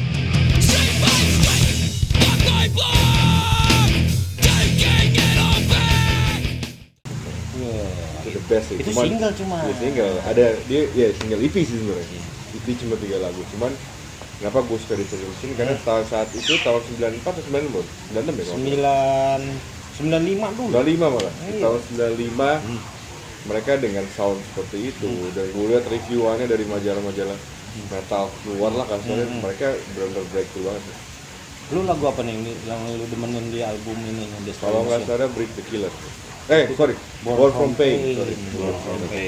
Speaker 2: Itu the best sih.
Speaker 3: itu single cuma.
Speaker 2: Iya, single. Ada dia ya single EP sih sebenarnya. EP cuma 3 lagu. Cuman kenapa gue suka di Machine? Karena saat itu tahun 94 atau 96 ya? 96 ya? kalau nggak
Speaker 3: 95 dulu.
Speaker 2: salah. 95 malah. Di
Speaker 3: Iya.
Speaker 2: tahun 95 mereka dengan sound seperti itu dan gue lihat reviewannya dari majalah-majalah metal keluar lah kan soalnya mereka benar-benar breakthrough banget.
Speaker 3: Lu lagu apa nih yang lu demenin di album ini yang Destroy
Speaker 2: Kalau
Speaker 3: the
Speaker 2: nggak
Speaker 3: Machine?
Speaker 2: salah Break the Killer. Sorry, Born from Pain. Sorry, Born from Pain.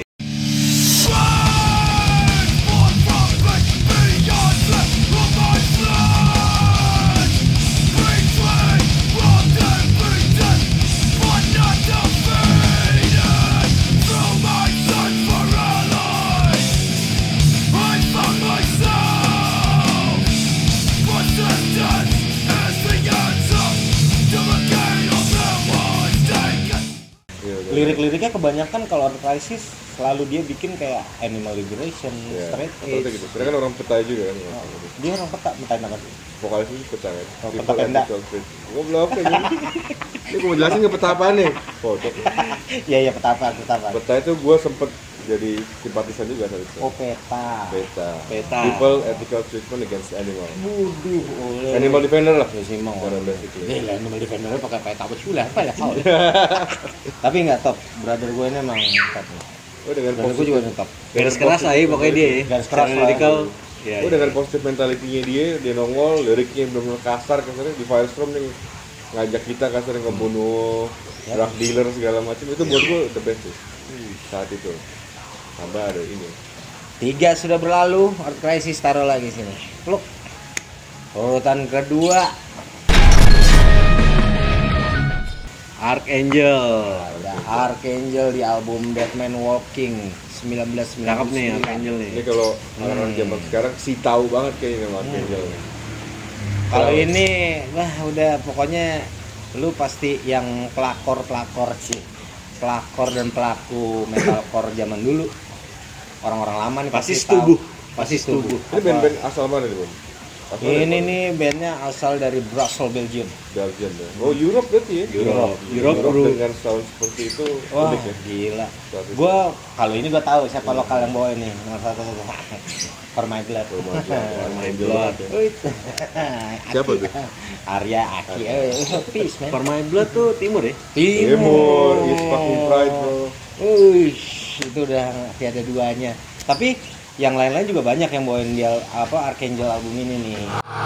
Speaker 2: Iya, udah.
Speaker 3: Lirik-liriknya kebanyakan kalau Earth Crisis selalu dia bikin kayak Animal Liberation,
Speaker 2: Iya,
Speaker 3: Straight
Speaker 2: rata-rata
Speaker 3: Edge.
Speaker 2: gitu. Karena kan orang peta juga kan.
Speaker 3: Dia orang peta, peta apa sih?
Speaker 2: Vokalis itu peta kan.
Speaker 3: Oh,
Speaker 2: Triple
Speaker 3: peta penda.
Speaker 2: Ethical Street. Goblok kayak gini. Ini gue mau jelasin ke peta apaan nih? Foto.
Speaker 3: Iya, peta apa?
Speaker 2: Peta itu gue sempet jadi simpatisan juga saat itu.
Speaker 3: Oh, peta.
Speaker 2: Peta.
Speaker 1: Peta.
Speaker 2: People Ethical Treatment Against Animal.
Speaker 3: Buduh, oleh.
Speaker 2: Animal Defender lah.
Speaker 3: Ya sih mau.
Speaker 2: Cara basically.
Speaker 3: Gila, Animal Defender pakai peta apa sih apa ya? Kau. Tapi nggak top. Brother gue ini emang top.
Speaker 2: Oh dengan
Speaker 3: Brother gue juga top.
Speaker 1: Garis keras lah ya pokoknya dia ya.
Speaker 3: Garis keras
Speaker 1: Secara
Speaker 3: lah.
Speaker 1: lyrical. Ya,
Speaker 2: Oh dengan positive mentality-nya dia nongol, liriknya benar-benar kasar kasarnya di Firestorm yang ngajak kita kasarnya ngebunuh drug dealer segala macam itu buat gue the best sih saat itu. Tambah ada ini.
Speaker 3: 3 sudah berlalu, Earth Crisis taruh lagi sini. Pluk. Urutan kedua
Speaker 1: Archangel.
Speaker 3: ada Archangel di album Dead Man Walking 1999.
Speaker 1: Cakep nih Archangel nih.
Speaker 2: Ini kalau orang-orang zaman sekarang sih tahu banget kayaknya sama Archangel.
Speaker 3: Kalau ini wah udah pokoknya lu pasti yang pelakor sih. Pelakor dan pelaku metalcore zaman dulu. Orang-orang lama nih
Speaker 1: Pasti
Speaker 3: tahu.
Speaker 1: setubuh.
Speaker 3: Pasti setubuh.
Speaker 2: Ini band-band asal mana nih, Bang? Asal
Speaker 3: Ini
Speaker 2: dari
Speaker 3: nih bandnya asal dari Brussels, Belgium.
Speaker 2: Belgium ya. Oh, Europe berarti ya?
Speaker 1: Europe bro.
Speaker 2: dengan sound seperti itu
Speaker 3: Wah,
Speaker 2: unik ya.
Speaker 3: gila.
Speaker 2: Saat itu.
Speaker 3: Gua kalau ini gua tahu siapa lokal yang bawa ini. Nomor satu. For My Blood.
Speaker 2: Archangel banget ya.
Speaker 3: Wih.
Speaker 2: Siapa
Speaker 3: Aki.
Speaker 2: tuh?
Speaker 3: Arya Aki. Peace man.
Speaker 1: For My Blood tuh timur ya?
Speaker 2: Timur, is fucking pride bro.
Speaker 3: Itu udah tiada duanya. Tapi yang lain-lain juga banyak yang bawain dia apa Archangel album ini nih.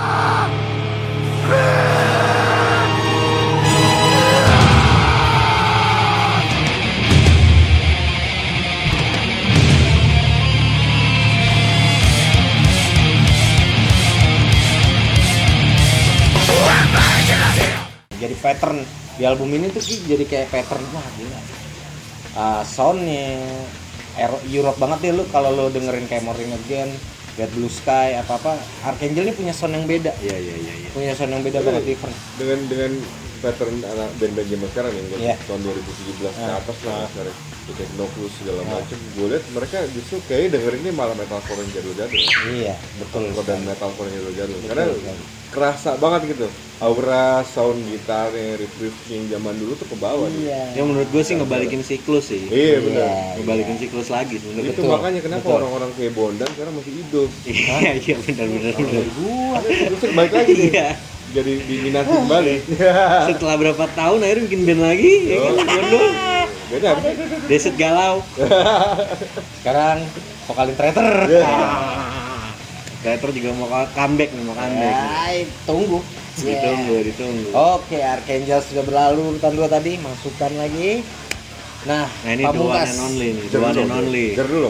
Speaker 3: Jadi pattern di album ini tuh jadi kayak pattern wah gila. Soundnya Europe banget deh lu kalau lu dengerin kayak Morning Again, Red Blue Sky apa Archangel ini punya sound yang beda.
Speaker 1: Iya.
Speaker 3: Punya sound yang beda banget different.
Speaker 2: Dengan pattern anak band-band zaman sekarang nih,
Speaker 3: Iya.
Speaker 2: tahun 2017 ke atas lah sekarang. Kayak Noclus segala macem, gue liat mereka justru kayak dengerinnya malah metalcore yang jadul-jadul.
Speaker 3: Iya, betul.
Speaker 2: Hardcore dan metalcore yang jadul-jadul.
Speaker 3: Betul,
Speaker 2: Karena
Speaker 3: betul.
Speaker 2: kerasa banget gitu, aura sound gitarnya, riff yang zaman dulu tuh ke bawah.
Speaker 3: Iya.
Speaker 1: Ya menurut gue sih ngebalikin siklus sih.
Speaker 2: Iya benar.
Speaker 3: Iya.
Speaker 1: Ngebalikin siklus lagi sebenarnya.
Speaker 2: Itu
Speaker 3: Betul,
Speaker 2: makanya kenapa
Speaker 3: betul.
Speaker 2: orang-orang kayak Bondan sekarang masih hidup.
Speaker 1: Iya, iya benar.
Speaker 2: Terus balik lagi nih.
Speaker 1: Iya.
Speaker 2: Jadi diminati kembali.
Speaker 1: Setelah berapa tahun akhirnya bikin band lagi, ya kan? Bodoh.
Speaker 2: Benar.
Speaker 1: Deset galau.
Speaker 3: Sekarang vokalin Traitor.
Speaker 1: Traitor juga mau comeback nih, mau comeback.
Speaker 3: Tunggu.
Speaker 1: Ditunggu.
Speaker 3: Oke, Archangel sudah berlalu urutan 2 tadi, masukkan lagi. Nah,
Speaker 1: Nah ini the one
Speaker 3: Pamungkas.
Speaker 1: and only nih, the one and only.
Speaker 2: Jar dulu.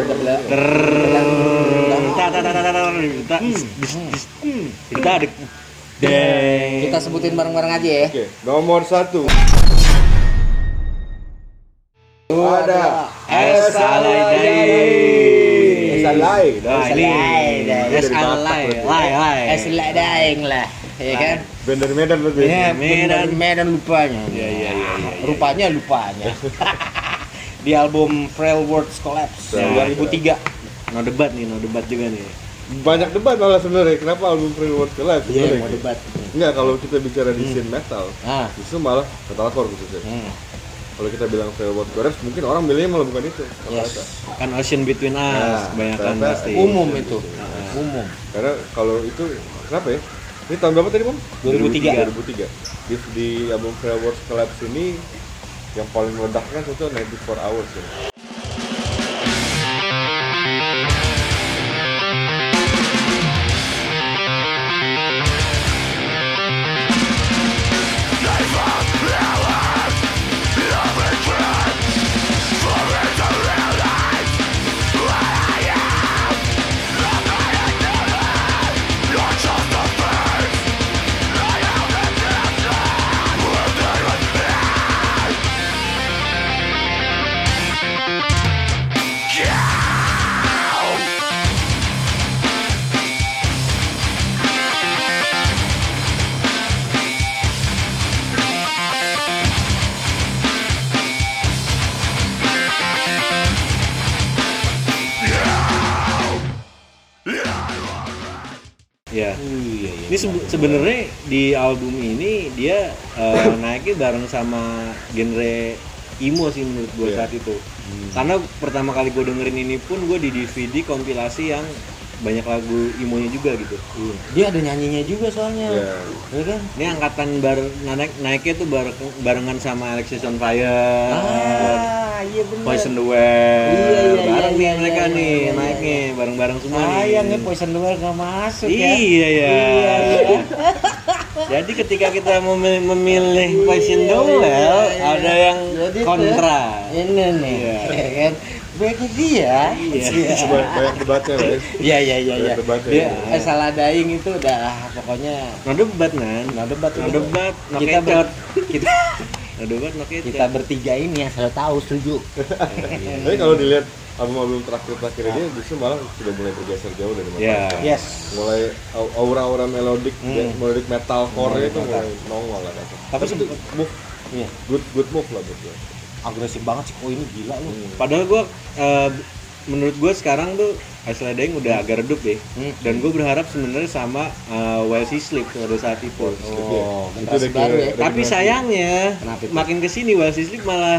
Speaker 1: Kita ada deng.
Speaker 3: Kita sebutin bareng-bareng aja ya.
Speaker 2: Oke, nomor 1. Ada
Speaker 1: Esalai Dai.
Speaker 2: Esalai.
Speaker 1: Nah ini Esalai, lai.
Speaker 3: Esalai Daeng lah, ya kan?
Speaker 2: Band dari Medan berarti.
Speaker 3: Ya,
Speaker 1: Medan.
Speaker 3: Medan lupanya.
Speaker 1: Iya.
Speaker 3: Rupanya lupanya. Di album Frail Words Collapse
Speaker 2: Ya,
Speaker 3: 2003.
Speaker 1: No debat juga nih.
Speaker 2: Banyak debat malah sebenarnya. Kenapa album Free World Collapse?
Speaker 3: Iya,
Speaker 2: sebenarnya?
Speaker 3: mau debat.
Speaker 2: Enggak, kalau kita bicara di scene metal,
Speaker 3: Ah.
Speaker 2: justru malah metalcore khususnya. Kalau kita bilang Free World Collapse, mungkin orang milihnya malah bukan itu.
Speaker 3: Yes.
Speaker 1: Kan Ocean Between Us,
Speaker 2: Nah,
Speaker 1: kebanyakan
Speaker 2: ternyata
Speaker 1: pasti.
Speaker 3: Umum itu. Umum.
Speaker 2: Karena kalau itu kenapa ya? Ini tahun berapa tadi, Bang?
Speaker 3: 2003.
Speaker 2: 2003. Di album Free World Collapse ini yang paling meledak kan itu 94 Hours ya.
Speaker 1: Ya. Ini sebenarnya di album ini dia naiknya bareng sama genre emo sih menurut gue
Speaker 2: Iya.
Speaker 1: saat itu. Karena pertama kali gue dengerin ini pun gue di DVD kompilasi yang banyak lagu emo-nya juga gitu.
Speaker 3: Dia ada nyanyinya juga soalnya.
Speaker 2: Iya.
Speaker 3: Ya kan?
Speaker 1: Ini angkatan naiknya tuh barengan sama Alexis on Fire,
Speaker 3: Iya benar.
Speaker 1: Poison the Well,
Speaker 3: Iya,
Speaker 1: bareng nih
Speaker 3: iya,
Speaker 1: mereka
Speaker 3: iya,
Speaker 1: nih
Speaker 3: iya,
Speaker 1: naiknya bareng-bareng semua nih.
Speaker 3: Sayangnya Poison the Well nggak masuk ya.
Speaker 1: Iya ya.
Speaker 3: Iya.
Speaker 1: Jadi ketika kita memilih Poison the Well, ada yang
Speaker 3: Jadi tuh,
Speaker 1: kontra.
Speaker 3: Ini nih,
Speaker 1: Iya.
Speaker 3: ya kan? Bagi dia.
Speaker 1: Iya.
Speaker 2: Banyak debatnya lah ya.
Speaker 3: Iya.
Speaker 2: Banyak debatnya.
Speaker 3: Dia salah daing itu udah pokoknya
Speaker 1: No debat kan?
Speaker 3: no debat.
Speaker 1: No debat, no
Speaker 3: Kita
Speaker 1: kecot.
Speaker 3: kita
Speaker 1: No debat, no kecot.
Speaker 3: kita bertiga ini yang selalu tahu setuju.
Speaker 2: Tapi kalau dilihat album-album terakhir dia justru malah sudah mulai bergeser jauh dari metal.
Speaker 1: Ya.
Speaker 3: Yes.
Speaker 2: Mulai aura-aura melodik, melodic metalcore itu
Speaker 3: Metal.
Speaker 2: mulai nongol lah.
Speaker 3: Tapi
Speaker 2: itu
Speaker 3: sempet-
Speaker 2: move,
Speaker 3: Iya.
Speaker 2: good move lah buat gue.
Speaker 3: Agresif banget sih. Oh ini gila lu.
Speaker 1: Padahal gue, menurut gue sekarang tuh Iceland Dying udah agak redup deh. Dan gue berharap sebenarnya sama While She Sleep pada saat itu.
Speaker 3: Oh,
Speaker 2: Itu
Speaker 3: generasi
Speaker 2: udah
Speaker 3: baru ya.
Speaker 2: kayak-
Speaker 1: Tapi sayangnya
Speaker 3: Kenapa itu?
Speaker 1: makin kesini While She Sleep malah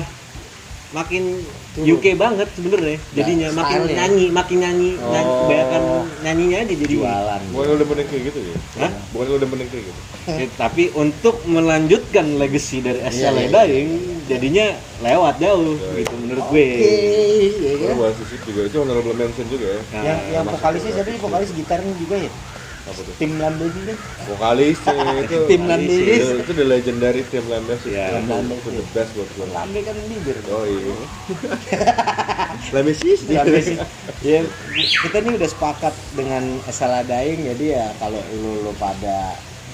Speaker 1: makin UK banget sebenarnya. Jadinya makin
Speaker 3: style-nya.
Speaker 1: makin nyanyi, kebanyakan nyanyinya aja jadi.
Speaker 3: Jualan.
Speaker 2: Bukan lu udah mending kayak gitu ya?
Speaker 1: Hah?
Speaker 2: Bukan lu udah mending kayak gitu?
Speaker 1: Tapi untuk melanjutkan legacy dari
Speaker 3: Iya,
Speaker 1: Iceland
Speaker 3: iya.
Speaker 1: Dying jadinya lewat jauh gitu menurut gue.
Speaker 3: Iya kan?
Speaker 2: Kalau bahas musik juga, itu honorable mention juga ya.
Speaker 1: Nah,
Speaker 3: Yang vokalisnya siapa sih? Vokalis gitarnya juga ya?
Speaker 2: Apa tuh?
Speaker 3: Tim Lambeji kan?
Speaker 2: Vokalis itu
Speaker 3: Tim Lambeji.
Speaker 2: itu the legendary Tim Lambes
Speaker 1: Iya.
Speaker 2: itu the best buat gue.
Speaker 3: Lambe kan bibir.
Speaker 2: Oh iya. Lambesis
Speaker 3: Lambeji. Ya, kita nih udah sepakat dengan Salah Daing, jadi ya kalau lu pada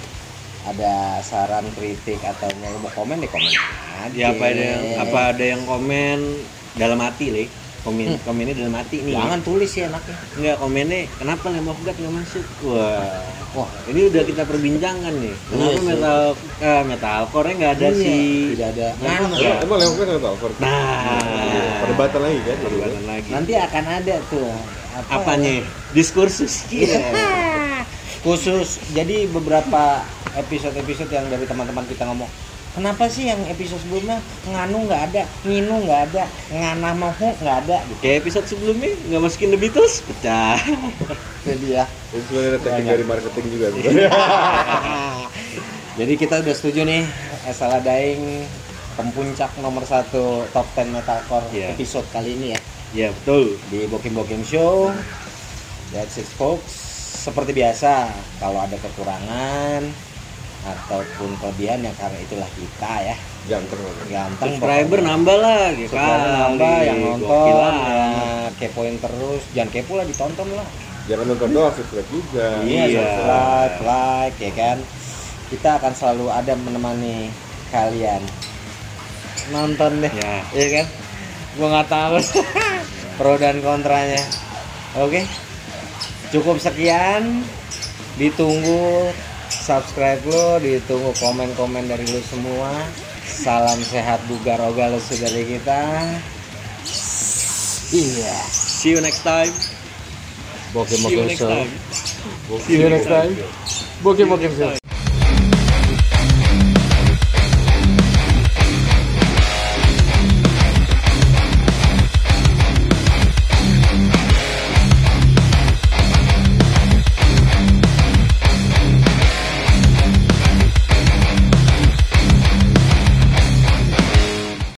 Speaker 3: ada saran, kritik atau mau komen ya komen aja.
Speaker 1: Ya apa ada yang komen dalam hati, Le. komennya dalam mati nih.
Speaker 3: Jangan tulis ya enaknya.
Speaker 1: Enggak, komennya kenapa Lamb of God nggak masuk? Wah, ini udah kita perbincangkan nih. Kenapa metalcore-nya nggak ada
Speaker 3: Iya,
Speaker 1: sih?
Speaker 3: tidak ada.
Speaker 2: Emang Lamb of God nggak tahu? Perdebatan lagi kan?
Speaker 1: Perdebatan lagi.
Speaker 3: Nanti akan ada tuh
Speaker 1: Apanya? Diskursus.
Speaker 3: Khusus jadi beberapa episode-episode yang dari teman-teman kita ngomong, kenapa sih yang episode sebelumnya nganu nggak ada, nginu nggak ada, nganah mahu nggak ada gitu.
Speaker 1: Kayak episode sebelumnya nggak masukin The Beatles, pecah.
Speaker 3: Jadi ya.
Speaker 2: Itu sebenarnya ada teknik dari marketing juga.
Speaker 3: Jadi kita udah setuju nih, Salah Daing pempuncak nomor 1 top 10 metalcore
Speaker 1: Iya.
Speaker 3: episode kali ini ya.
Speaker 1: Ya betul.
Speaker 3: Di Bokim Bokim Show. That's it folks. Seperti biasa, kalau ada kekurangan ataupun kelebihan ya karena itulah kita ya.
Speaker 2: Ganteng.
Speaker 1: Subscriber nambah lah, gitu
Speaker 3: Subscriber nambah, yang nonton,
Speaker 1: Gokil
Speaker 3: ya
Speaker 1: lah.
Speaker 3: kepoin terus, jangan kepo lah, ditonton lah.
Speaker 2: Jangan nonton doang, subscribe juga.
Speaker 1: Iya.
Speaker 3: Subscribe, like, ya kan. Kita akan selalu ada menemani kalian. Nonton deh, ya kan. Gua nggak tahu pro dan kontranya. Oke, cukup sekian. Ditunggu subscribe lo, ditunggu komen-komen dari lo semua. Salam sehat bugar ogal dari kita. Iya.
Speaker 1: See you next time.
Speaker 3: Bokim
Speaker 1: See you
Speaker 3: Bokim
Speaker 1: next
Speaker 3: Show.
Speaker 1: time.
Speaker 3: See you next time. Bokim Bokim Show.